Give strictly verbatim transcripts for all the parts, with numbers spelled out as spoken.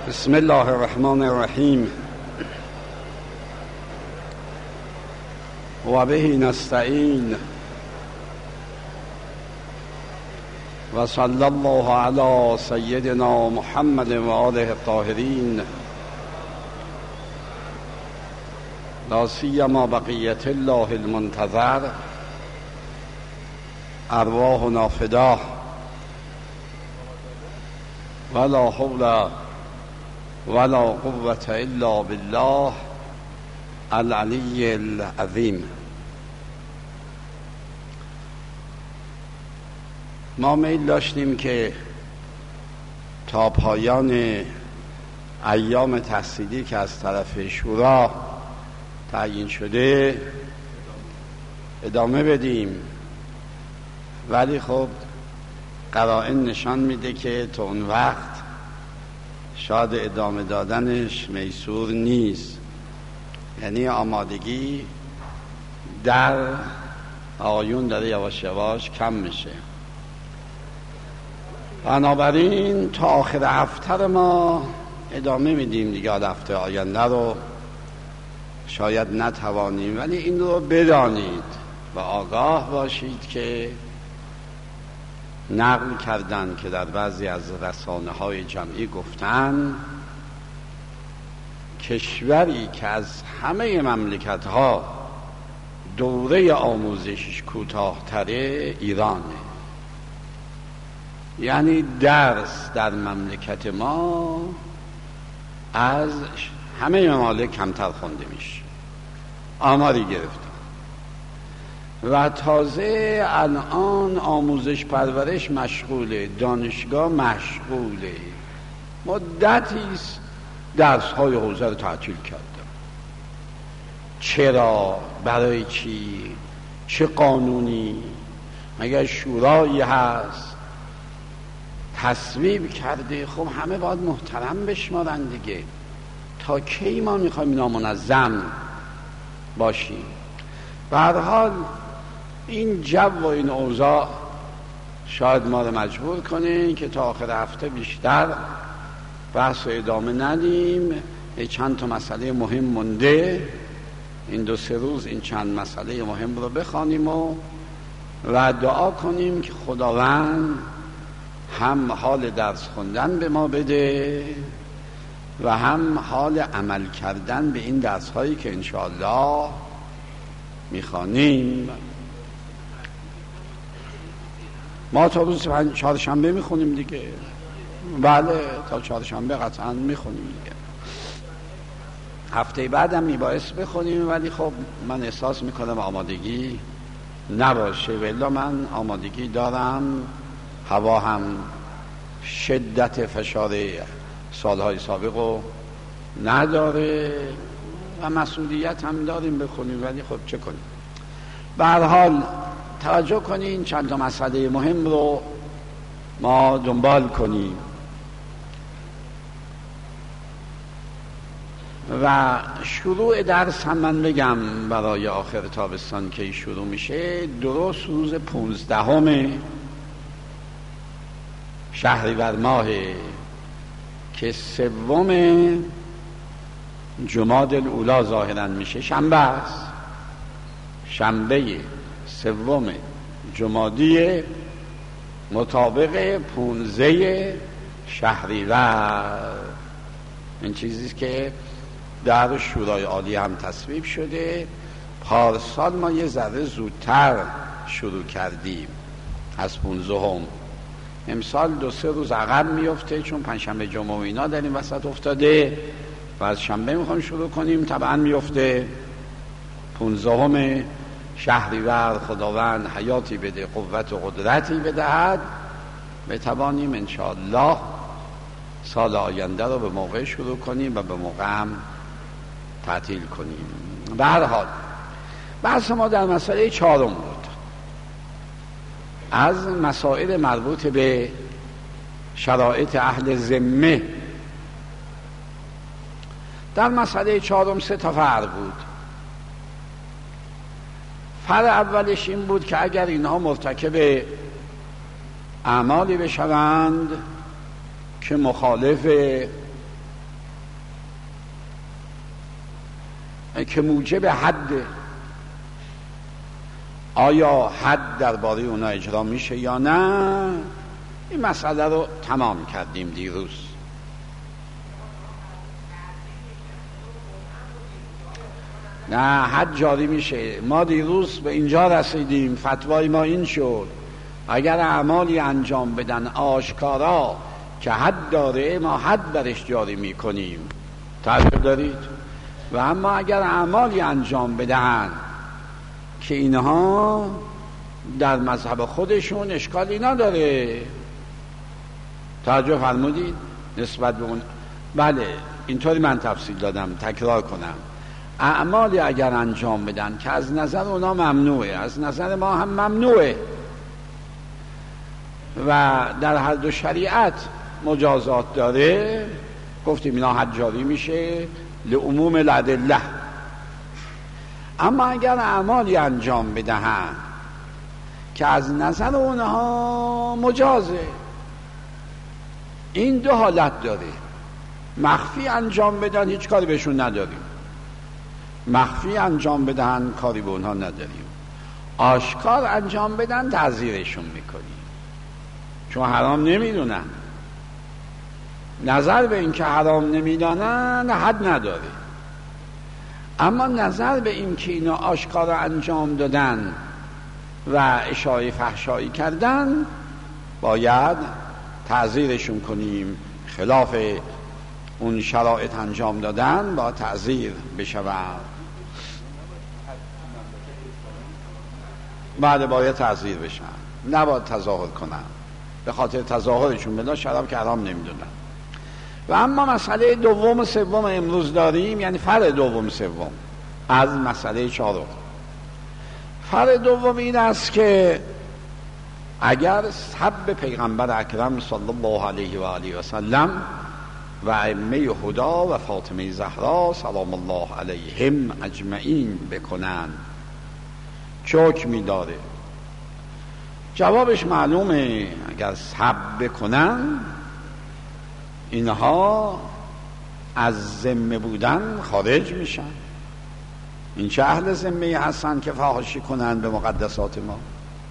بسم الله الرحمن الرحیم و به نستعین و صلی الله علی سیدنا محمد و آله الطاهرین لا سیما بقیت الله المنتظر ارواحنا فداه ولا حول ولا قوة الا بالله العلی العظیم. ما میل داشتیم که تا پایان ایام تحصیلی که از طرف شورا تعیین شده ادامه بدیم، ولی خب قرائن نشان میده که تا اون وقت شاید ادامه دادنش میسور نیست، یعنی آمادگی در آقایون داره یواش یواش کم میشه. بنابراین تا آخر هفته ما ادامه میدیم دیگه. هفته آینده رو شاید نتوانیم، ولی این رو بدانید و آگاه باشید که نقل کردن که در بعضی از رسانه های جمعی گفتن کشوری که از همه مملکت ها دوره آموزشش کوتاه‌تره ایرانه. یعنی درس در مملکت ما از همه ممالک کمتر خونده میشه. آماری گرفتم و تازه الان آموزش پرورش مشغوله، دانشگاه مشغوله. مدتیست درس های حوزه رو تعطیل کردم. چرا؟ برای چی؟ چه قانونی؟ مگر شورایی هست تصویب کرده؟ خب همه باید محترم بشمارن دیگه. تا کی ما میخوایم نامنظم باشیم؟ به هر حال این جو و این اوضاع شاید ما رو مجبور کنه که تا آخر هفته بیشتر بحث و ادامه ندیم. چند تا مسئله مهم مونده، این دو سه روز این چند مسئله مهم رو بخوانیم و و دعا کنیم که خداوند هم حال درس خوندن به ما بده و هم حال عمل کردن به این درس هایی که انشاءالله میخوانیم. ما تا روز چهارشنبه میخونیم دیگه. بله تا چهارشنبه قطعا میخونیم دیگه. هفته بعدم میبایست بخونیم، ولی خب من احساس میکنم آمادگی نباشه. ولی من آمادگی دارم، هوا هم شدت فشار سالهای سابقو نداره و مسئولیت هم داریم بخونیم، ولی خب چه کنیم. به هر حال توجه کنین چند تا مسئله مهم رو ما دنبال کنیم و شروع درس هم من بگم برای آخر تابستان که شروع میشه. درست روز پونزدهم شهریور ماه که سوم جمادی الاولی ظاهرا میشه، شنبه است. شنبه سوم جمادی مطابق پونزده شهریور. این چیزی که در شورای عالی هم تصویب شده. پارسال ما یه ذره زودتر شروع کردیم از پونزدهم. امسال دو سه روز عقب میفته چون پنجشنبه جمعه و اینا در این وسط افتاده و از شنبه میخوایم شروع کنیم. طبعا میفته پونزدهم شهریور. خداوند حیاتی بده، قوت و قدرتی بدهد، بتوانیم انشاءالله سال آینده رو به موقع شروع کنیم و به موقع هم تعطیل کنیم. به هر حال بحث ما در مسئله چهارم بود، از مسائل مربوط به شرایط اهل ذمه. در مسئله چهارم سه تا فرع بود. فرع اولش این بود که اگر اینها مرتکب اعمالی بشوند که مخالف که موجب حد. آیا حد درباره اونا اجرا میشه یا نه؟ این مسئله رو تمام کردیم دیروز. نه، حد جاری میشه. ما دیروز به اینجا رسیدیم، فتوای ما این شد اگر اعمالی انجام بدن آشکارا که حد داره، ما حد برش جاری میکنیم. تعجب دارید؟ و اما اگر اعمالی انجام بدن که اینها در مذهب خودشون اشکالی نداره، توجه فرمودید نسبت به اون. بله اینطوری من تفصیل دادم، تکرار کنم. اعمالی اگر انجام بدن که از نظر اونا ممنوعه، از نظر ما هم ممنوعه و در هر دو شریعت مجازات داره، گفتیم اینا حد جاری میشه لعموم الادله. اما اگر اعمالی انجام بدهن که از نظر اونها مجازه، این دو حالت داره. مخفی انجام بدن هیچ کاری بهشون نداریم، مخفی انجام بدن کاری به اونها نداریم. آشکار انجام بدن تعزیرشون میکنیم، چون حرام نمیدونن. نظر به این که حرام نمیدانن حد نداره، اما نظر به این که اینا آشکار انجام دادن و اشاعه فحشایی کردن باید تعزیرشون کنیم. خلاف اون شرایط انجام دادن با تعزیر بشود. بعد باید تعزیر بشن، نباید تظاهر کنن. به خاطر تظاهرشون بلا شراب که حرام نمیدونن. و اما مسئله دوم و سوم امروز داریم، یعنی فرع دوم سوم از مسئله چهارم. فرع دوم این است که اگر سب پیغمبر اکرم صلی الله علیه و آله و سلم و ائمه هدا و فاطمه زهرا سلام الله علیهم اجمعین بکنن چه حکمی داره؟ جوابش معلومه. اگر سب بکنن اینها از ذمه بودن خارج میشن. این چه اهل ذمه هستن که فحاشی کنن به مقدسات ما؟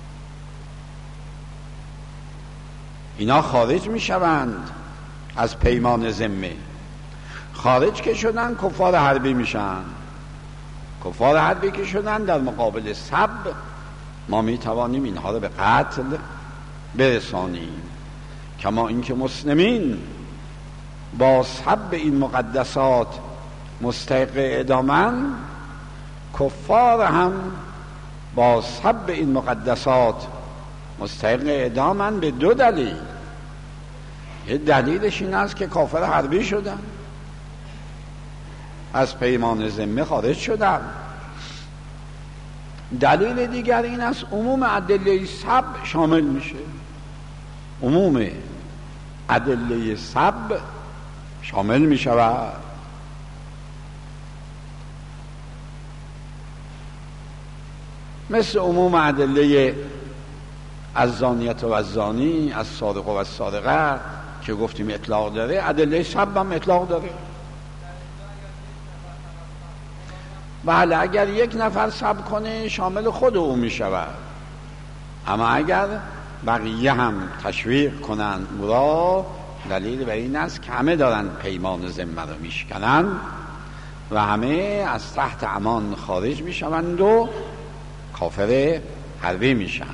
اینا خارج میشوند از پیمان ذمه. خارج که شدن کفار حربی میشن. کفار حربی که شدن در مقابل سب ما میتوانیم اینها رو به قتل برسانیم. کما اینکه مسلمین با سب این مقدسات مستحق اعدامن، کفار هم با سب این مقدسات مستحق اعدامن به دو دلیل. یه دلیلش این است که کافر حربی شدن، از پیمان ذمه خارج شدن. دلیل دیگر این است عموم ادله سب شامل میشه. عموم ادله سب شامل میشود. مثل عموم ادله از زانیت و از زانی، از سارق و از سارقه که گفتیم اطلاق داره، ادله سب هم اطلاق داره. بله اگر یک نفر سب کنه شامل خود او می شود، اما اگر بقیه هم تشویق کنن او را، دلیل بر این است که همه دارن پیمان ذمه را می شکنن و همه از تحت امان خارج می شوند و کافر حربی می شن.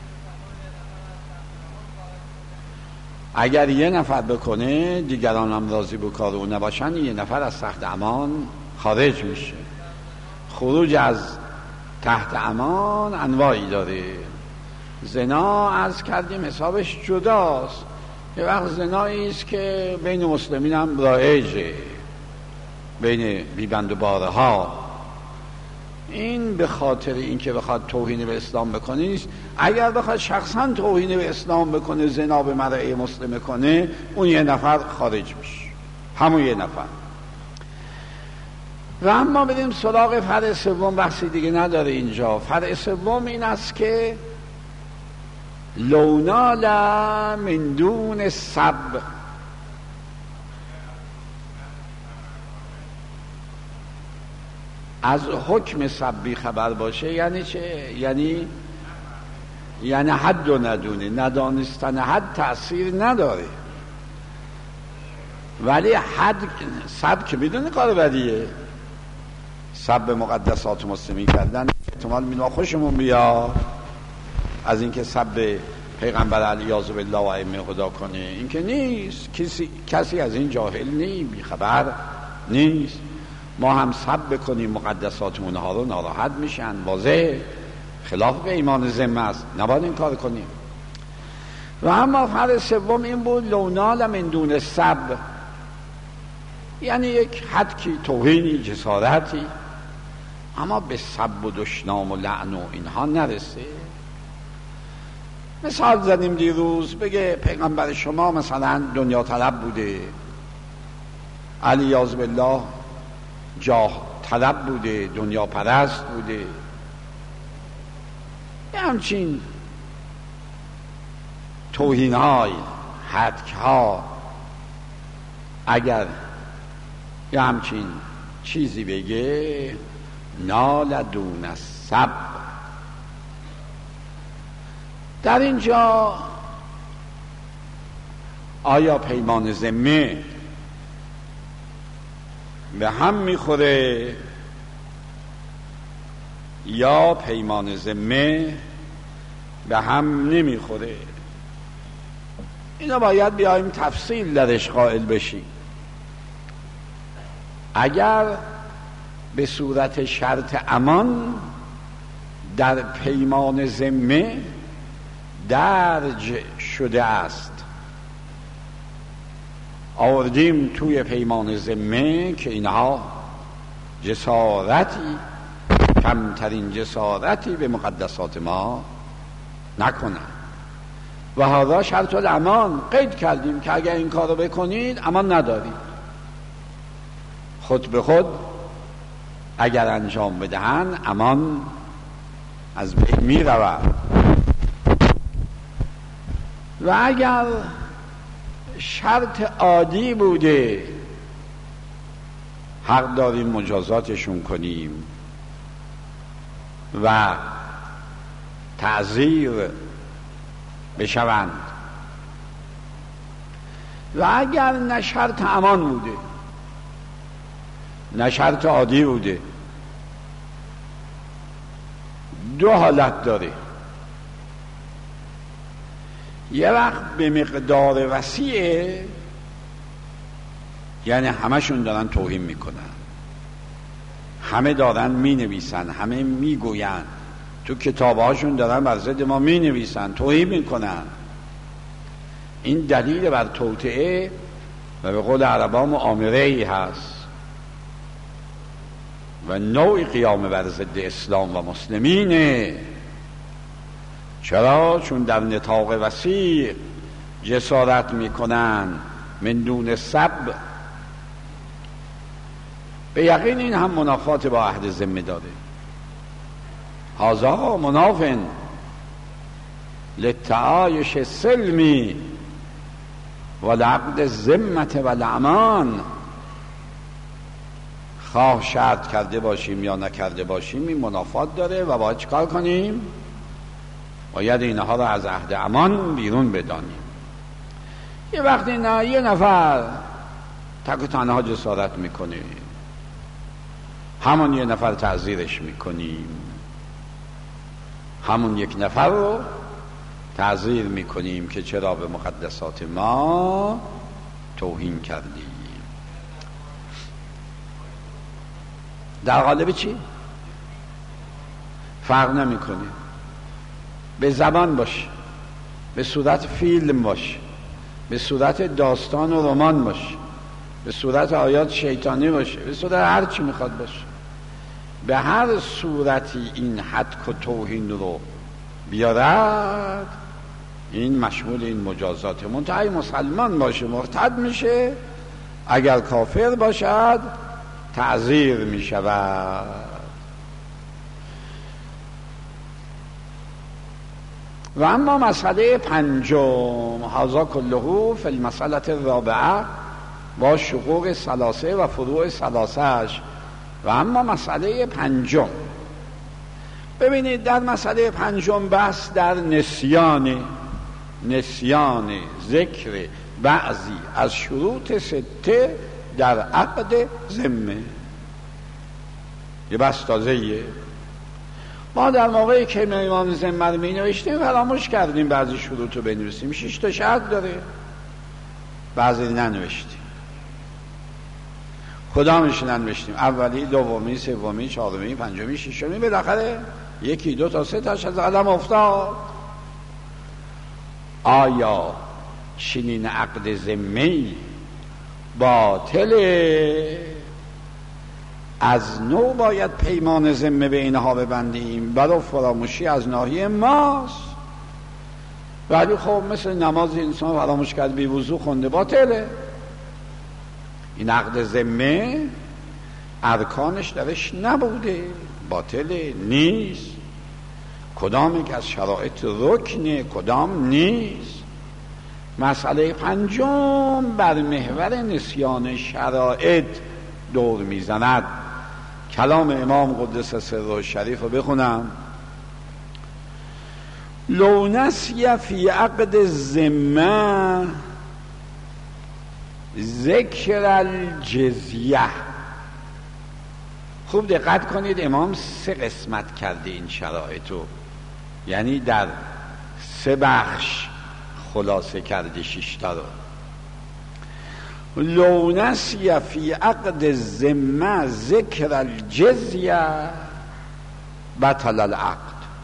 اگر یه نفر بکنه دیگران هم راضی به کار او نباشن، یه نفر از تحت امان خارج میشه. خروج از تحت امان انواعی داره. زنا عرض کردیم حسابش جداست. یه وقت زنایی است که بین مسلمین هم رایجه، بین بیبند و باره ها. این به خاطر اینکه بخواد توهین به اسلام بکنه نیست. اگر بخواد شخصا توهین به اسلام بکنه، زنا به مرأی مسلم کنه، اون یه نفر خارج میشه، همون یه نفر. و اما بریم سراغ فرع سوم. بحثی دیگه نداره اینجا. فرع سوم این است که لونال من دون سب، از حکم سب خبر باشه یعنی چه؟ یعنی یعنی حد و ندونه. ندانستن حد تأثیر نداره، ولی حد سب که میدونه کار بدیه. سب مقدسات مسلمین کردن احتمال میدونم خوشمون بیا از اینکه سب پیغمبر علیه بالله و ائمه خدا کنه، این که نیست. کسی کسی از این جاهل نی، بیخبر نیست. ما هم سب بکنیم مقدسات اونها رو ناراحت میشن، واضح خلاف به ایمان ذمه است، نباید این کار کنیم. و اما فرض سوم این بود لونال من دون سب، یعنی یک حدکی، توهینی، جسارتی، اما به سب و دشنام و لعن و اینها نرسه. مثال زدیم دیروز، بگه پیغمبر شما مثلا دنیا طلب بوده، علی یعظ بالله جاه طلب بوده، دنیا پرست بوده، یه همچین توهین های، حدک ها، اگر یه همچین چیزی بگه نال دون السب. در اینجا آیا پیمان ذمه به هم میخوره یا پیمان ذمه به هم نمیخوره؟ اینا باید بیایم تفصیل درش قائل بشیم. اگر به صورت شرط امان در پیمان ذمه درج شده است، آوردیم توی پیمان ذمه که اینها جسارتی، کمترین جسارتی به مقدسات ما نکنن، و هذا شرط الامان، قید کردیم که اگر این کارو بکنید امان ندارید. خود به خود اگر انجام بدهن امان از بین می رود. و اگر شرط عادی بوده حق داریم مجازاتشون کنیم و تعزیر بشوند. و اگر نه شرط امان بوده نه شرط عادی بوده، دو حالت داره. یه وقت به مقدار وسیعه، یعنی همشون دارن توهین میکنن، همه دارن مینویسن، همه میگوین، تو کتابهاشون دارن بر ضد ما مینویسن، توهین میکنن. این دلیل بر توطئه و به قول عربا مؤامره ای هست و نوع قیام بر ضد اسلام و مسلمینه. چرا؟ چون در نطاق وسیع جسارت میکنن من دون سب. به یقین این هم منافات با عهد ذمه داره. هذا منافن للتعایش سلمی و لعقد ذمت و الامان. خواه شرط کرده باشیم یا نکرده باشیم این منافات داره و باید چکار کنیم؟ باید اینها رو از عهد امان بیرون بدانیم. یه وقتی نه یه نفر تک و تنها جسارت میکنه، همون یه نفر تعزیرش میکنیم، همون یک نفر رو تعزیر میکنیم که چرا به مقدسات ما توهین کردی. در قالب چی؟ فرق نمیکنه. به زبان باشه، به صورت فیلم باشه، به صورت داستان و رمان باشه، به صورت آیات شیطانی باشه، به صورت هر چی میخواد باشه، به هر صورتی این حدک و توهین رو بیارد، این مشمول این مجازات. منتهی مسلمان باشه مرتد میشه، اگر کافر باشد تعزیر میشود. و اما مسئله پنجم، هذا کله فی المسئله الرابعه، با شقوق ثلاثه و فروع ثلاثهش، و اما مسئله پنجم، ببینید در مسئله پنجم بحث در نسیان نسیان ذکر بعضی از شروط سته در عقد ذمه. یه بحث تازه‌ایه. ما در موقعی که پیمان ذمه رو می نوشتیم فراموش کردیم بعضی شروط رو بنویسیم. شش تا شرط داره، بعضی ننوشتیم. کدامش ننوشتیم؟ اولی، دومی، سومی، چهارمی، پنجمی، ششمی، بالاخره یکی دو تا سه تاش از قلم افتاد. آیا چنین عقد ذمه‌ای باطله؟ از نو باید پیمان ذمه به اینها ببندیم، برای فراموشی از ناحیه ماست. ولی خب مثل نماز انسان فراموش کرد بی وضو خونده، باطله. این عقد ذمه ارکانش درش نبوده، باطله، نیست. کدام یک از شرایط رکنه، کدام نیست. مسئله پنجم بر محور نسیان شرایط دور میزند. کلام امام قدس سره شریف رو بخونم: لو نسی فی عقد الذمه ذکر الجزیه. خوب دقت کنید، امام سه قسمت کرده این شرایط رو، یعنی در سه بخش خلاصه کرده شیشتا رو. لو نسی فی عقد الذمه ذکر الجزیه بطل العقد.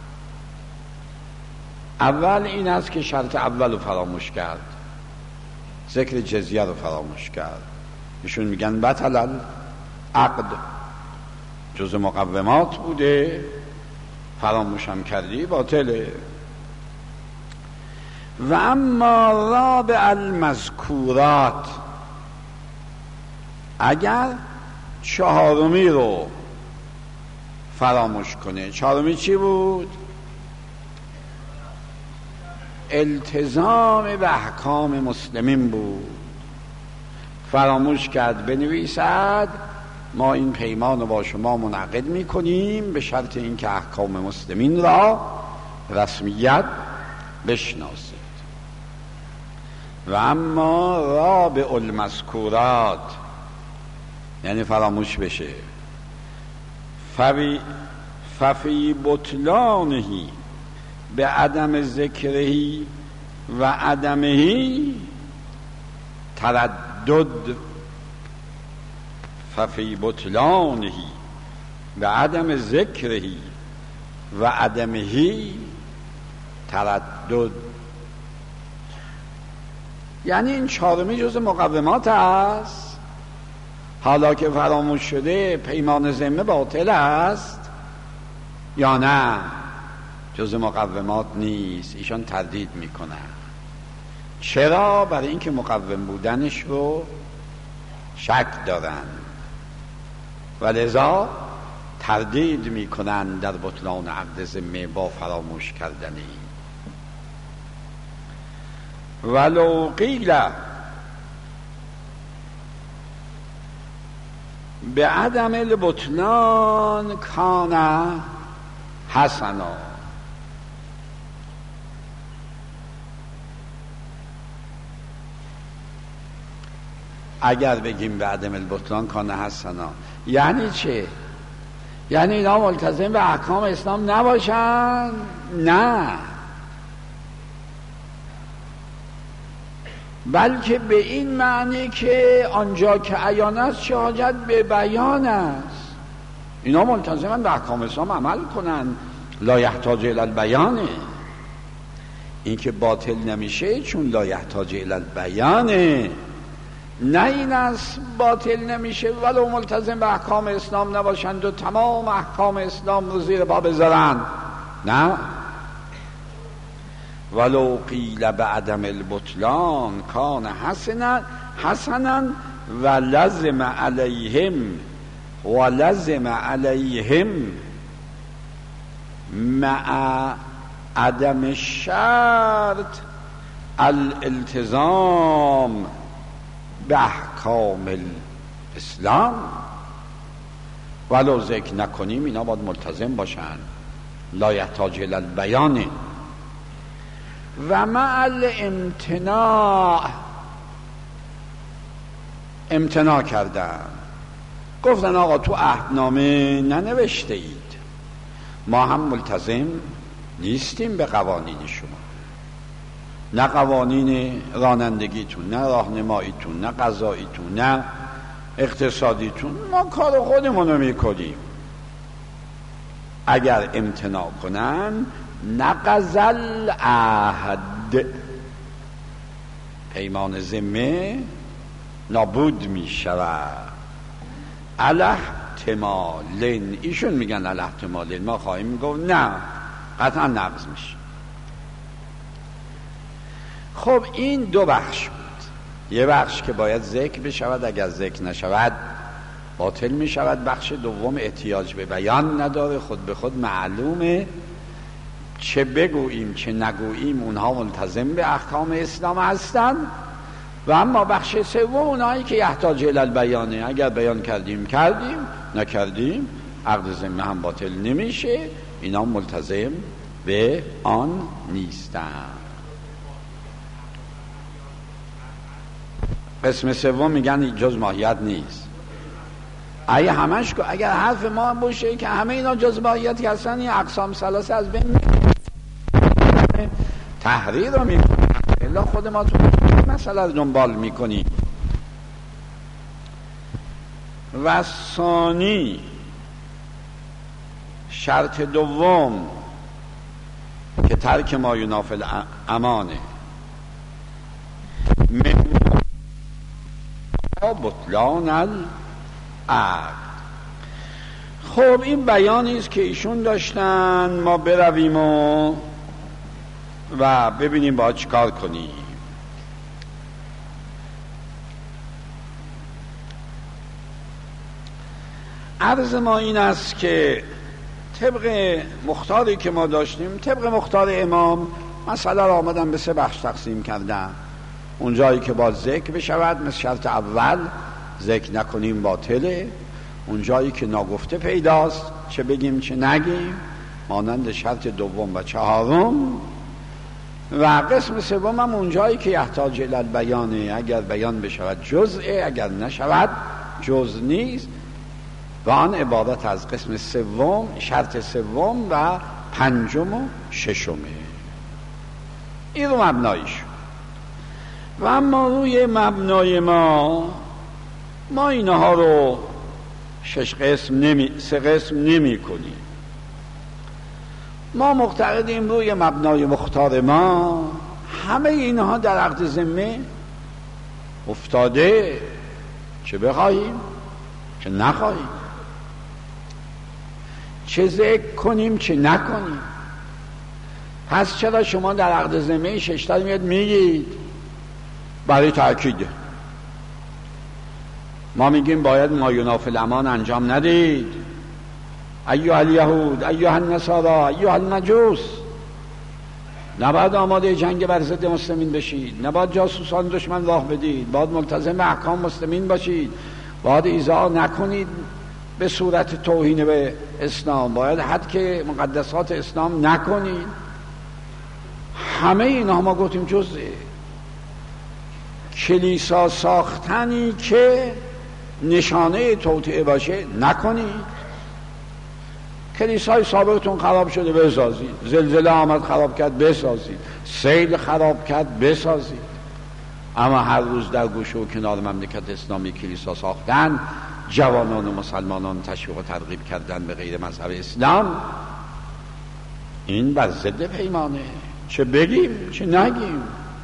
اول این است که شرط اول رو فراموش کرد، ذکر جزیه رو فراموش کرد. ایشون میگن بطل العقد، جز مقومات بوده، فراموشم کردی، باطله. و اما رابع المذکورات، اگر چهارمی رو فراموش کنه. چهارمی چی بود؟ التزام به احکام مسلمین بود. فراموش کرد بنویسد ما این پیمان رو با شما منعقد میکنیم به شرط اینکه احکام مسلمین را رسمیت بشناسید. و اما رابع المذکورات، یعنی فراموش بشه. ففی ففی بطلانهی به عدم ذکرهی و عدمهی تردد. ففی بطلانهی به عدم ذکرهی و عدمهی تردد. یعنی این چهارمی جز مقومات است. حالا که فراموش شده پیمان ذمه باطل است یا نه؟ جز مقومات نیست. ایشان تردید میکنن. چرا؟ برای اینکه مقوم بودنش رو شک دارن و لذا تردید میکنن در بطلان عقد ذمه با فراموش کردنی. ولو قیل به عدم البطلان کان حسنا. اگر بگیم به عدم البطلان کان حسنا یعنی چه؟ یعنی اینا ملتزم به احکام اسلام نباشن؟ نه، بلکه به این معنی که آنجا که عیان است چه حاجت به بیان است. اینا ملتزمن به احکام اسلام عمل کنن، لا یحتاج الی البیان. این که باطل نمیشه چون لا یحتاج الی البیان. نه این است باطل نمیشه ولو ملتزم به احکام اسلام نباشند و تمام احکام اسلام رو زیر پا بذارن. نه، ولو قیل بعدم البطلان کان حسنا حسنا و لزم علیهم و لزم علیهم مع عدم الشرط الالتزام به احکام الاسلام. ولو ذکر نکنیم اینا باید ملتزم باشن. لا یحتاج الی البیان. و مع الامتناع، امتناع کردن، گفتن آقا تو عهدنامه ننوشته اید، ما هم ملتزم نیستیم به قوانین شما، نه قوانین رانندگیتون، نه راهنماییتون، نه قضاییتون، نه اقتصادیتون، ما کار خودمونو میکنیم. اگر امتناع کنن نقض العهد، پیمان ذمه نابود می شود. علی احتمالین، ایشون میگن علی احتمالین، ما خواهیم میگفت نه، قطعا نقض میشه. خب این دو بخش بود. یه بخش که باید ذکر بشود، اگر ذکر نشود باطل می شود. بخش دوم احتیاج به بیان نداره، خود به خود معلومه، چه بگوییم چه نگوییم اونها ملتزم به احکام اسلام هستن. و اما بخش سوم اونهایی که یحتاج الی البیانه، اگر بیان کردیم کردیم، نکردیم عقد ذمه هم باطل نمیشه، اینا ملتزم به آن نیستن. قسم سوم میگن جز ماهیت نیست. اگه همش اگر حرف ما باشه که همه اینا جز ماهیت هستن، این اقسام ثلاثه از بین میره، تحریر رو میکنه، الا خود ما تو مسئله دنبال میکنیم. و ثانی، شرط دوم که ترک ما ینافی الامانه من بطلان العقد. خب این بیانی است که ایشون داشتن، ما برویم و و ببینیم باید چیکار کنیم. عرض ما این است که طبق مختاری که ما داشتیم، طبق مختار امام، مسئله را آمدن به سه بخش تقسیم کردن. اون جایی که باید ذکر بشود، مثل شرط اول ذکر نکنیم باطله. اون جایی که ناگفته پیداست، چه بگیم چه نگیم، مانند شرط دوم و چهارم. و قسم سوم هم اون جایی که یحتاج الی البیانه، اگر بیان بشود جزءه، اگر نشود جز نیست. و آن عبارت از قسم سوم، شرط سوم و پنجم و ششمه. این رو مبنایش. و اما روی مبنای ما ما اینها رو شش قسم نمی سه قسم نمی کنیم. ما معتقدیم روی مبنای مختار ما همه اینها در عقد ذمه افتاده، چه بخواهیم چه نخواهیم، چه ذکر کنیم چه نکنیم. پس چرا شما در عقد ذمه ششتر میاد میگید؟ برای تأکیده. ما میگیم باید ما ینافی الامان انجام ندید. ایها الیهود، ایها النصارا، ایها المجوس، نباید آماده جنگ بر ضد مسلمین بشید، نباید جاسوسان دشمن راه بدید، باید ملتزم به احکام مسلمین باشید، باید ایذا نکنید به صورت توهین به اسلام، باید حد که مقدسات اسلام نکنید. همه اینا ما گفتیم جزءه. کلیسا ساختنی که نشانه توطئه باشه نکنید. کلیسای سابقتون خراب شده بسازید، زلزله آمد خراب کرد بسازید، سیل خراب کرد بسازید. اما هر روز در گوشه و کنار مملکت اسلامی کلیسا ساختن، جوانان و مسلمانان تشویق و ترغیب کردن به غیر مذهب اسلام، این بر ضد پیمانه، چه بگیم چه نگیم.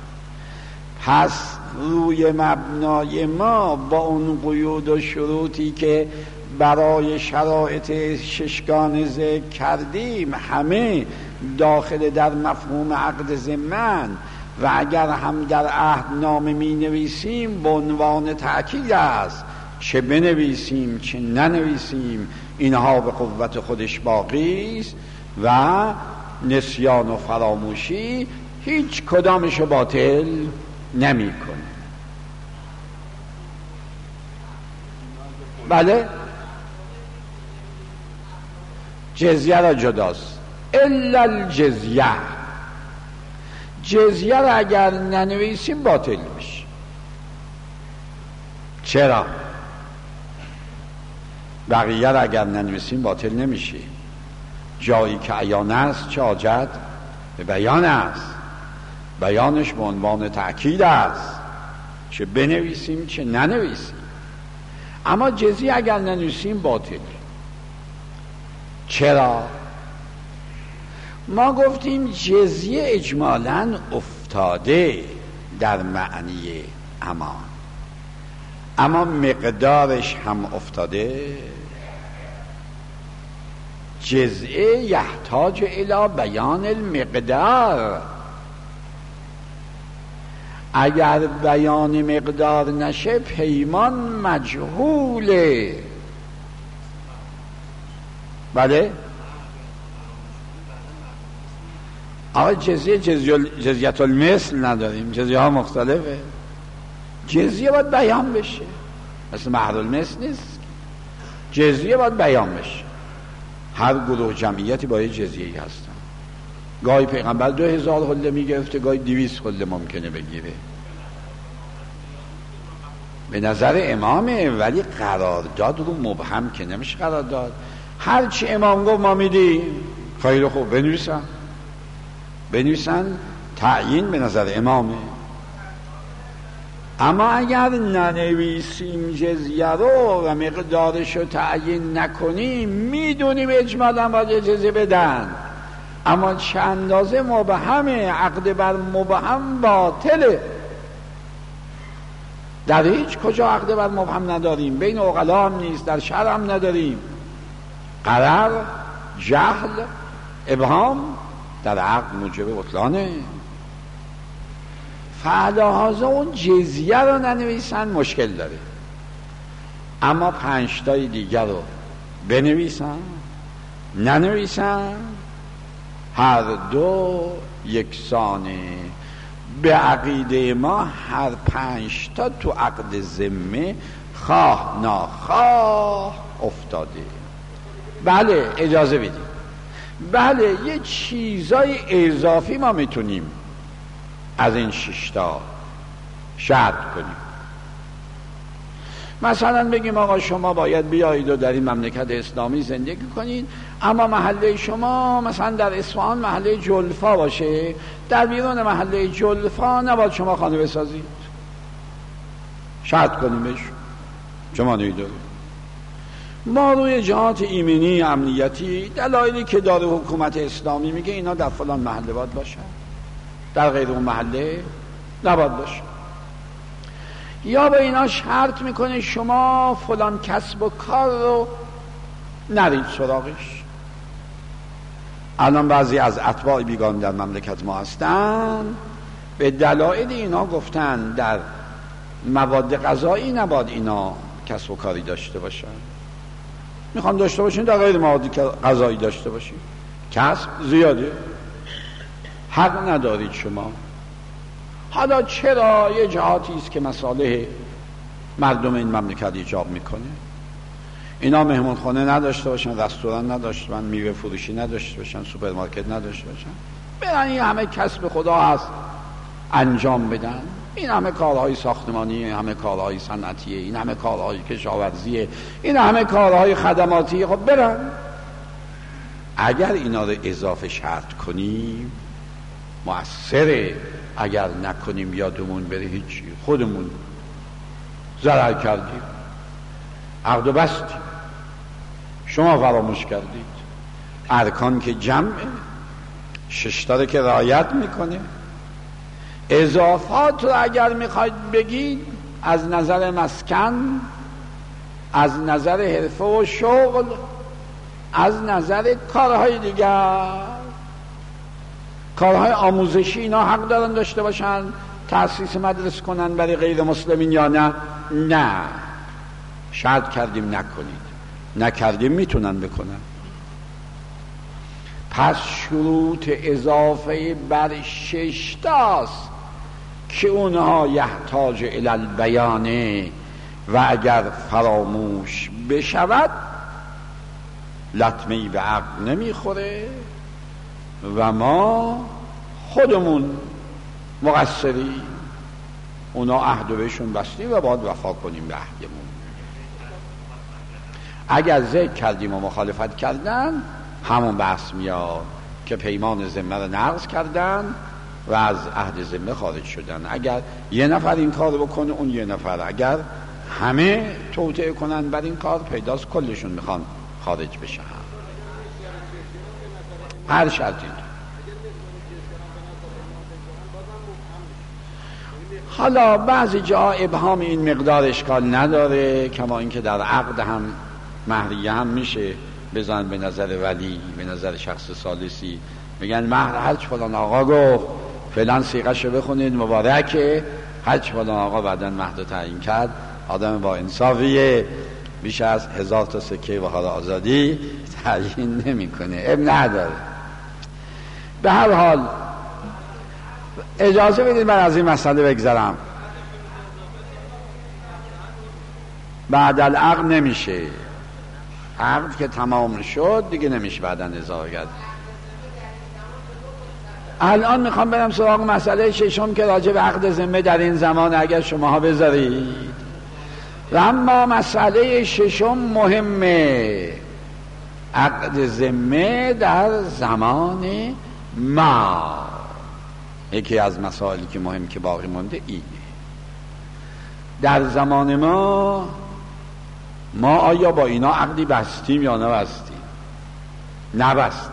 پس روی مبنای ما با اون قیود و شروطی که برای شرایط ششگانه ذکر کردیم، همه داخل در مفهوم عقد ذمه، و اگر هم در عهدنامه می نویسیم به عنوان تأکید است، چه بنویسیم چه ننویسیم اینها به قوت خودش باقی است و نسیان و فراموشی هیچ کدامش باطل نمی کنه. بله جزیه را جداست. الا الجزیه، جزیه را اگر ننویسیم باطل میشه. چرا؟ بقیه را اگر ننویسیم باطل نمیشه. جایی که عیان است چه حاجت به بیان است، بیانش به عنوان تأکید است، چه بنویسیم چه ننویسیم. اما جزیه اگر ننویسیم باطل. چرا؟ ما گفتیم جزیه اجمالاً افتاده در معنی امان، اما مقدارش هم افتاده. جزیه یحتاج الی بیان المقدار. اگر بیان مقدار نشه پیمان مجهوله. بله؟ آقا جزیه جزیت المثل نداریم، جزیه ها مختلفه. جزیه باید بیان بشه، مثل مهر المثل نیست. جزیه باید بیان بشه. هر گروه جمعیتی با یه جزیه‌ای هستن. گاهی پیغمبر دو هزار حله میگرفته، گاهی دویست حله ممکنه بگیره. به نظر امامه، ولی قرارداد رو مبهم که نمیشه قرارداد. هر چی امام گفت ما میدیم. خیلی خوب، بنویسن بنویسن تعیین به نظر امامه. اما اگر ننویسیم جزیه رو و مقدارش رو تعیین نکنیم، میدونیم اجمالاً باید جزیه بدن، اما چه اندازه مبهمه. عقد بر مبهم باطله. در هیچ کجا عقد بر مبهم نداریم، بین عقلا هم نیست، در شرع هم نداریم. قرار، جهل، ابهام در عقد موجب بطلانه. فعلهازا اون جزیه رو ننویسن مشکل داره، اما پنج تای دیگر رو بنویسن ننویسن هر دو یکسانه. به عقیده ما هر پنج تا تو عقد ذمه خواه ناخواه افتاده. بله اجازه بدیم، بله یه چیزای اضافی ما میتونیم از این ششتا شرط کنیم. مثلا بگیم آقا شما باید بیایید و در این مملکت اسلامی زندگی کنید، اما محله شما مثلا در اصفهان محله جلفا باشه، در بیرون محله جلفا نباید شما خانه بسازید. شرط کنیمش، شما نیدارید. ما روی جهات ایمنی امنیتی دلایلی که داره حکومت اسلامی میگه اینا در فلان محله باید باشه، در غیر اون محله نباید باشه. یا به اینا شرط میکنه شما فلان کسب و کار رو نرید سراغش. الان بعضی از اتباع بیگان در مملکت ما هستن، به دلایل اینا گفتن در مواد غذایی نباید اینا کسب و کاری داشته باشن. میخوان داشته باشین در غیر مواد غذایی داشته باشین، کسب زیاده، حق ندارید شما. حالا چرا؟ یه جهاتی است که مصالح مردم این مملکت ایجاب میکنه. اینا مهمون خانه نداشته باشن، رستوران نداشته باشن، میوه فروشی نداشته باشن، سوپرمارکت نداشته باشن، برن این همه کسب خدا هست انجام بدن. این همه کارهای ساختمانی، این همه کارهای صنعتیه، این همه کارهای کشاورزیه، این همه کارهای خدماتی. خب برن. اگر اینا رو اضافه شرط کنیم مؤثره، اگر نکنیم یادمون بره هیچی، خودمون ضرر کردیم، عقد و بستیم، شما فراموش کردید. ارکان که جمعه، ششتاره که رعایت میکنه. اضافات رو اگر میخواید بگید از نظر مسکن، از نظر حرفه و شغل، از نظر کارهای دیگر، کارهای آموزشی، اینا حق دارن داشته باشن، تأسیس مدرسه کنن برای غیر مسلمین یا نه؟ نه، شرط کردیم نکنید، نکردیم میتونن بکنن. پس شروط اضافه بر شش تاست که اونها یحتاج الی البیانه و اگر فراموش بشود لطمه‌ای به عقل نمیخوره و ما خودمون مقصری، اونا عهد بهشون بستیم و باید وفا کنیم به عهدمون. اگر ذکر کردیم و مخالفت کردن همون بحث میاد که پیمان ذمه رو نقض کردن و از عهد ذمه خارج شدن. اگر یه نفر این کار بکنه اون یه نفر، اگر همه توطئه کنن بر این کار پیداست کلشون میخوان خارج بشن. هر شرطی. حالا بعضی جا ابهام این مقدار اشکال نداره، کما اینکه در عقد هم مهریه هم میشه بزن به نظر ولی، به نظر شخص ثالثی، میگن مهر هرچ فلان آقا گفت فلان صیغه‌شو بخونید مبارکه، هرچ فلان آقا بعدن مهر تعیین کرد، آدم با انصافیه، بیش از هزار تا سکه بهار آزادی تعیین نمیکنه، اب نداره. به هر حال اجازه بدید من از این مسئله بگذرم. بعد العقد نمیشه، عقد که تمام شد دیگه نمیشه بعدن اضافه کرد. الان میخوام برم سراغ مسئله ششم که راجع به عقد ذمه در این زمان اگر شماها بذارید. و اما مسئله ششم مهمه، عقد ذمه در زمان ما. یکی از مسائلی که مهم که باقی مونده اینه، در زمان ما ما آیا با اینا عقدی بستیم یا نبستیم؟ نبستیم.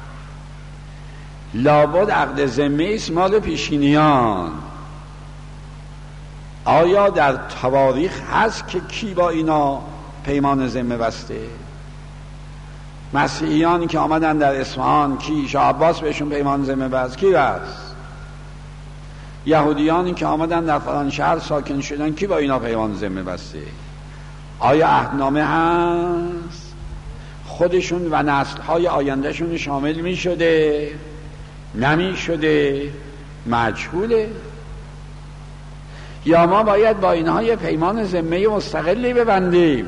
لابد عقد ذمه است مال پیشینیان. آیا در تواریخ هست که کی با اینا پیمان ذمه بسته؟ مسیحیانی که آمدن در اصفهان کی؟ شاه عباس بهشون پیمان ذمه بست، کی بست؟ یهودیانی که آمدن در فلان شهر ساکن شدن کی با اینا پیمان ذمه بسته؟ آیا عهدنامه هست؟ خودشون و نسل‌های آیندهشون شامل می شده؟ نمی شده؟ مجهوله. یا ما باید با اینها یه پیمان ذمه مستقلی ببندیم؟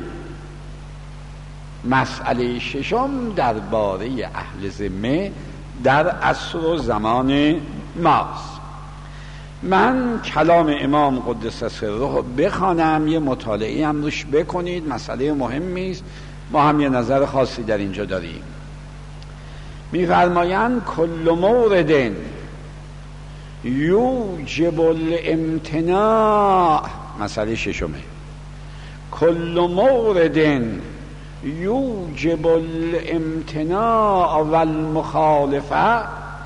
مسئله ششم درباره اهل ذمه در عصر و زمان ماست. من کلام امام قدس سره بخوانم، یه مطالعه هم روش بکنید، مسئله مهمی است، ما هم یه نظر خاصی در اینجا داریم. می‌فرمایند کل مورد یوجب الامتناع، مسئله ششمه، کل مورد یوجب الامتناع والمخالفه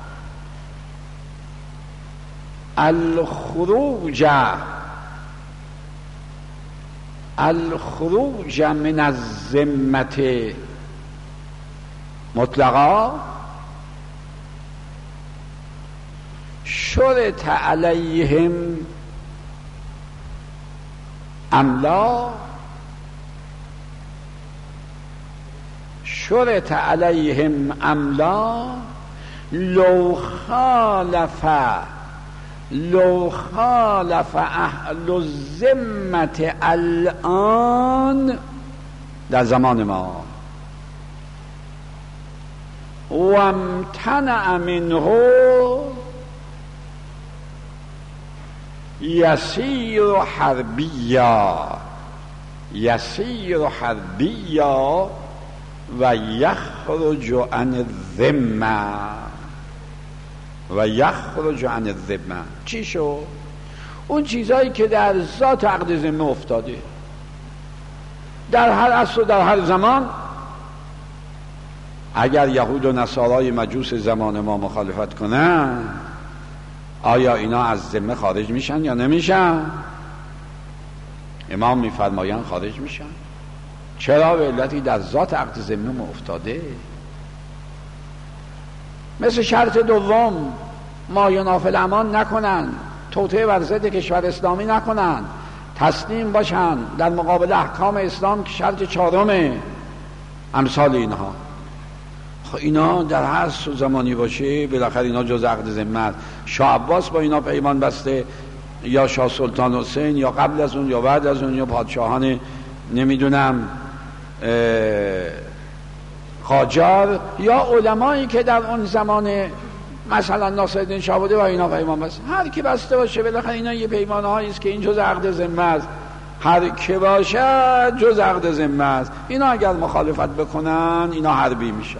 الخروج الخروج من الذمة مطلقا شرط علیهم ام لا، شرط علیهم ام لا، لو خالف لو خالف اهل الذمة الان، در زمان ما، و امتنع منه یسیر حربیا، یسیر حربیا و یخرج عن الذمه، و یخرج عن الذمه. چی شو؟ اون چیزایی که در ذات عقد ذمه افتاده در هر عصر و در هر زمان، اگر یهود و نصارای مجوس زمان ما مخالفت کنن، آیا اینا از ذمه خارج میشن یا نمیشن؟ امام میفرمایند خارج میشن. چرا؟ به علتی در ذات عقد ذمه افتاده. مثل شرط دوم، ما ینافل امان نکنن، توطئه بر ضد کشور اسلامی نکنن، تسلیم باشن در مقابل احکام اسلام که شرط چهارمه، امثال اینها. خب اینا در هر زمانی باشه بالاخره اینا جز عقد ذمه. شاه عباس با اینا پیمان بسته، یا شاه سلطان حسین، یا قبل از اون یا بعد از اون، یا پادشاهان نمیدونم قاجار یا علمایی که در اون زمان مثلا ناصرالدین شاه بوده و اینا پیمان بست، هر کی بسته باشه بالاخره اینا یه پیمان هایی است که این جز عقد ذمه است، هر کی باشد جز عقد ذمه است. اینا اگر مخالفت بکنن اینا حربی میشن.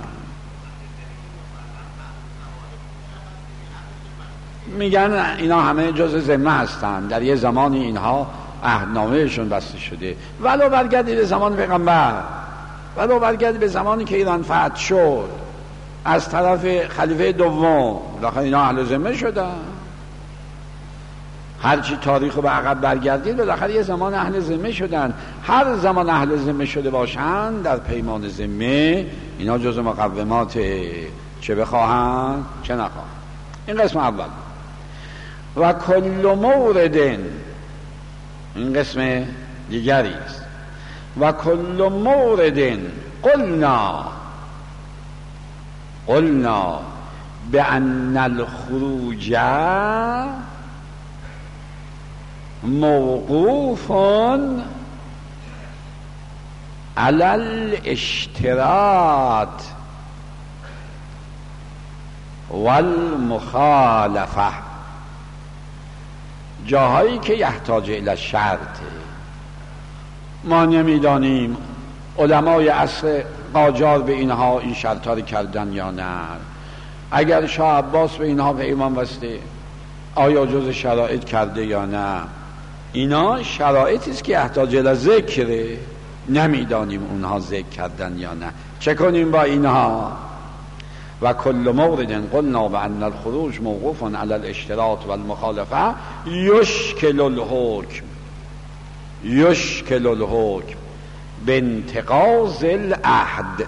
میگن اینا همه جز ذمه هستن، در یه زمانی اینها عهدنامهشون بسته شده. ولو برگردی به زمان پیغمبر، ولو برگردی به زمانی که ایران فتح شد از طرف خلیفه دوم، بالاخره اینا اهل ذمه شدن. هرچی تاریخ رو به عقب برگردید بالاخره یه زمان اهل ذمه شدن. هر زمان اهل ذمه شده باشن در پیمان ذمه اینا جز مقومات چه بخواهن چه نخواهن. این قسم اول. و کل مورد، این قسم دیگری است. و کل مورد قلنا قلنا بأن الخروج موقوف على الاشتراط والمخالفه. جاهایی که یحتاج الی شرط، ما نمیدانیم علمای عصر قاجار به اینها این شرطا رو کردن یا نه. اگر شاه عباس به اینها پیمان بسته آیا جز شرایط کرده یا نه. اینا شرایطی است که یحتاج الی ذکره، نمیدانیم اونها ذکر کردن یا نه. چه کنیم با اینها؟ و کل مورد قلنا بأن الخروج موقوف علی الاشتراط والمخالفه یشکل الحکم یشکل الحکم بانتقاض العهد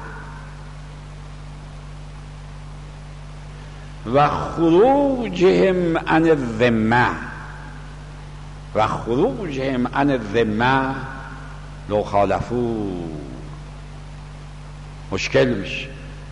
و خروجهم عن الذمه و خروجهم عن الذمه لو خالفو. مشکل میشه.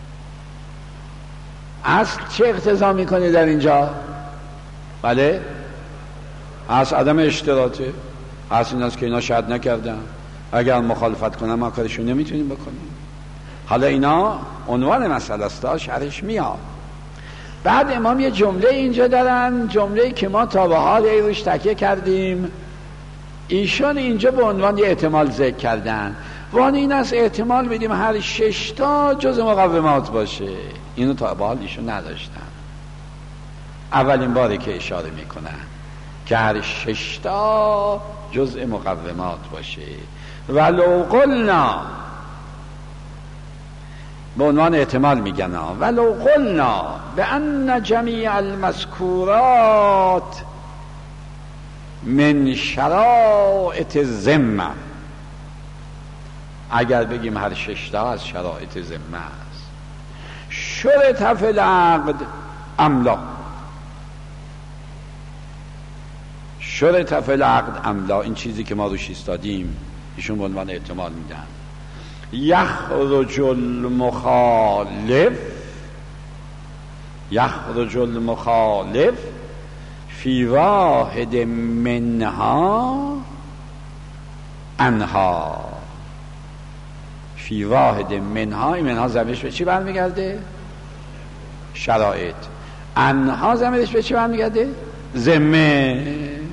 اصل چه اقتضا میکنه در اینجا؟ بله اصل عدم اشتراطه. اصل این است که اینا شهادت نکردن، اگر مخالفت کنن ما کارشون نمیتونیم بکنیم. حالا اینا عنوان مسئله است، شرحش میاد. بعد امام یه جمله اینجا دارن، جمله‌ای که ما تا به حال روش تکیه کردیم. ایشان اینجا به عنوان یه احتمال ذکر کردن، وان این است احتمال بدیم هر شش تا جز مقومات باشه. اینو تا به حال ایشون نداشتن. اولین باره که اشاره میکنن که هر شش تا جزء مقومات باشه. ولو قلنا، به عنوان احتمال میگن ولو قلنا بأن جمیع المذکورات من شرائط الذمه، اگر بگیم هر شش تا از شرایط ذمه است، شرط فی العقد املا، شرط فی العقد املا، این چیزی که ما روش ایستادیم ایشون به عنوان احتمال میدن. یخرج المخالف یخرج المخالف فی واحد منها انها، فی واحد منها، این منها ضمیرش به چی برمیگرده؟ شرایط. انها ضمیرش به چی برمیگرده؟ ذمه.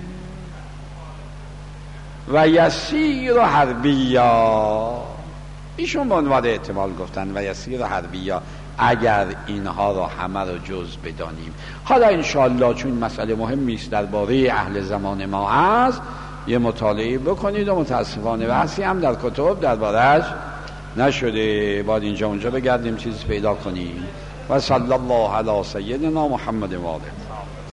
و یسیر حربیا، ایشون به عنوان احتمال گفتن و یسیر حربیا، اگر اینها را همه را جز بدانیم. حالا انشاءالله چون مسئله مهمی است درباره اهل زمان ما هست، یه مطالعه بکنید و متاسفانه بحثی هم در کتب درباره‌اش نشده، باید اینجا اونجا بگردیم چیزی پیدا کنیم. و صلی الله علی سیدنا محمد و آله.